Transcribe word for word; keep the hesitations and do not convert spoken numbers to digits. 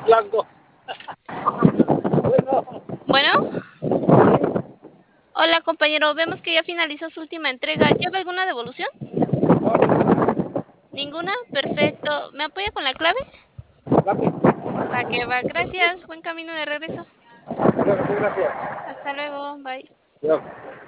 blanco. Bueno, Bueno, hola compañero, vemos que ya finalizó su última entrega. ¿Lleva alguna devolución? ¿Ninguna? Perfecto. ¿Me apoya con la clave? rápido. Va que va. Gracias. Buen camino de regreso. Gracias. Hasta luego. Bye. Gracias.